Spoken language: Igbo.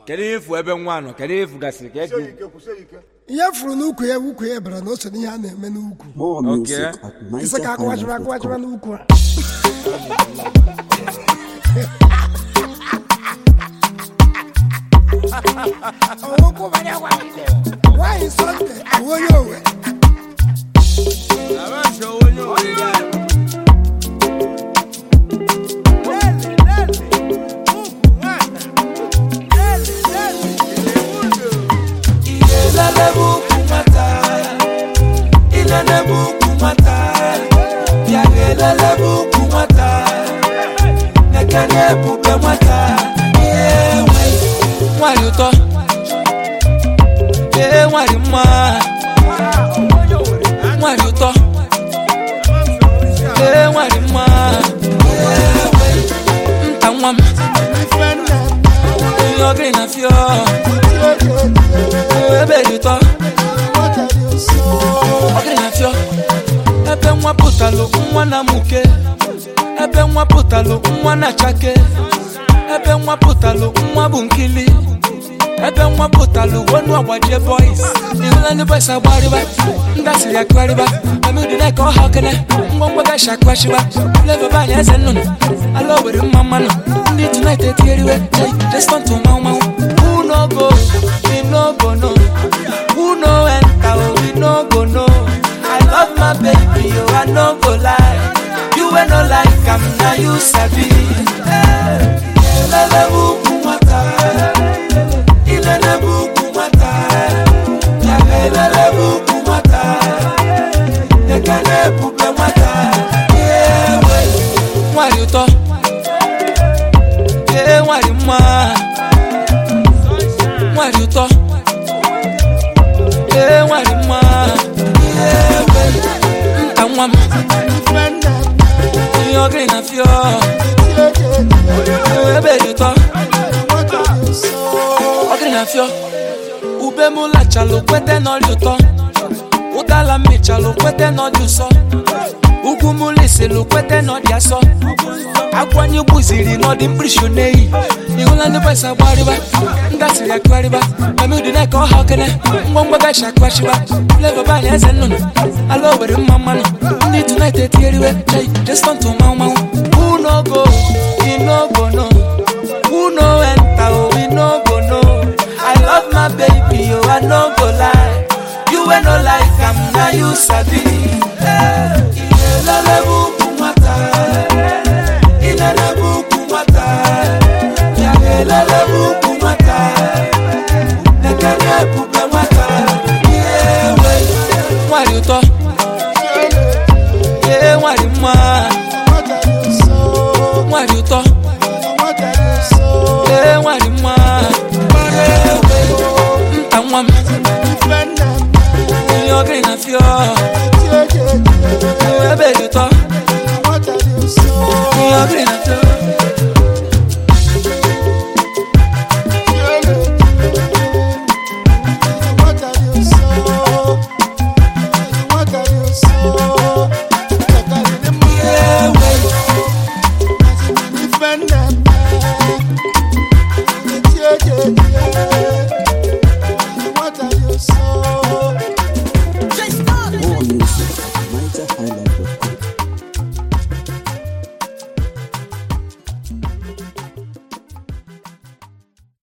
Kedu ebe nwa nọ? Kedu efu gasịrị ka eke? Ihe furu n'ukwu ya bara na o so n'ihe a na-eme n'ukwu. Okay. Kịsa ka akụwachara n'ukwu a. Why Sunday? Onye owe. Ebe nwa pụtalụ nwa na muke, ebe nwa pụtalụ nwa na chake, ebe nwa pụtalụ nwa bụ nkili, ebe nwa pụtalụ wonu agbaje boys. Ihụla ndị boys agbariba, ndasiri akụgharịba, amịdị na ka ọ ha kene, ngwongwo gashi akụghachiba, flavor banya eze nnụnụ, ala owere mma mmanụ, ndị tonight etigheriwe, just want to mau mau. Who no go, we no go no, who no enter, we no go no. I love my baby, oh I no go lie. You ain't no like I'm now you sabi. Ilele buku mata, ilele buku mata, ilele buku mata, ilele buku mata. Wari uto, wari ma, wari uto, wari ma. You're green of your baby talk. Green of your Ube mula chalo kwete no luto. Udala mi chalo kwete no duso. Ugumulisi lu kwete no diaso. Akwanyu buziri no dimprishonei. Ihula ni pesa bariba. Ndasiri akwariba. Amudi na ko hakene. Ngomba gasha kwashiba. Flavor banya eze nnụnụ. Ala owere mma mmanụ. Ndị tonight etigheriwe. Just want to mau mau. Who no go? We no go no. Who no enter? Oh, we no go no. I love my baby, oh I no go lie. You ain't no like I'm now you sabi. Ilele buku mata, ilele buku mata, ilele buku mata, ilele buku mata. Wari uto, wari ma, wari uto, wari ma. Ntangwam, you're green of your. Baby talk, you're green of your. Yeah.